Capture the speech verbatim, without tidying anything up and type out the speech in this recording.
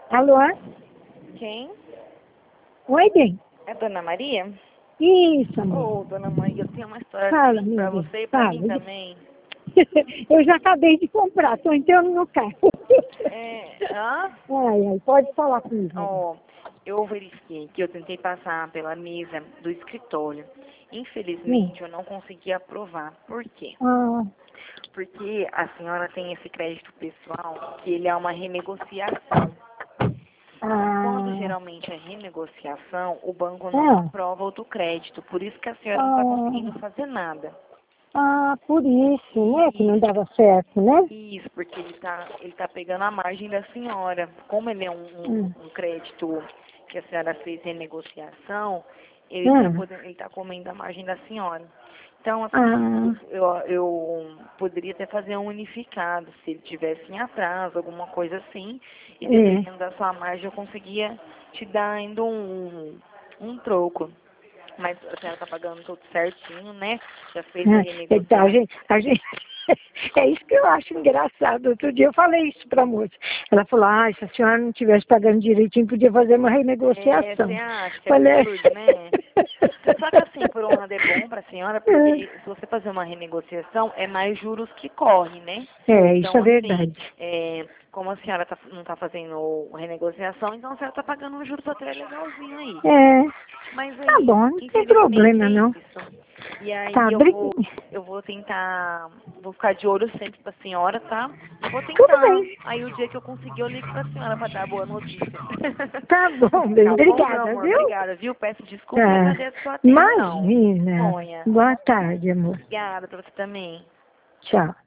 Alô? Quem? Oi, bem. É Dona Maria? Isso, amor. Ô, Dona Maria, eu tenho uma história Fala, triste minha pra bem. você e pra Fala. mim também. Eu já acabei de comprar, tô entrando no carro. É, hã? Ai, ai, pode falar comigo, minha bem. Ó, eu verifiquei que eu tentei passar pela mesa do escritório. Hum. Infelizmente, eu não consegui aprovar. Por quê? Ah, Porque a senhora tem esse crédito pessoal, que ele é uma renegociação. Quando ah, geralmente é renegociação, o banco não ah, aprova outro crédito. Por isso que a senhora não está conseguindo ah, fazer nada. ah, por isso, né, que não Isso. dava certo, né? Isso, porque ele tá, ele tá pegando a margem da senhora. Como ele é um, um, Hum. um crédito que a senhora fez renegociação, ele tá, Ah, podendo, ele tá comendo a margem da senhora. Então, assim, ah, eu, eu poderia até fazer um unificado, se ele tivesse em atraso, alguma coisa assim, e é. dependendo da sua margem eu conseguia te dar ainda um, um troco. Mas a senhora tá pagando tudo certinho, né? Já fez a Ah, então, a renegociação. gente, a gente, é isso que eu acho engraçado. Outro dia eu falei isso pra moça. Ela falou, ah, se a senhora não estivesse pagando direitinho, podia fazer uma É, você renegociação. acha que é Falei, absurdo, né? Só que assim, por um lado é bom para a senhora, porque se você fazer uma renegociação, é mais juros que corre, né? é, isso Então, é assim, verdade. é, como a senhora tá- não está fazendo renegociação, então a senhora está pagando um juros até legalzinho aí. É, Mas tá aí, bom, não tem infelizmente problema é não. isso. E aí Tá, eu bri- vou, eu vou tentar, vou ficar de olho sempre pra senhora, tá? E vou tudo tentar. bem. Aí o dia que eu conseguir, eu ligo pra senhora pra dar a boa notícia. Tá bom, bem, Tá bom, meu obrigada, amor? viu? Obrigada, viu? Peço desculpa e Tá. agradeço sua atenção. Imagina. Sonha. Boa tarde, amor. Obrigada pra você também. Tchau.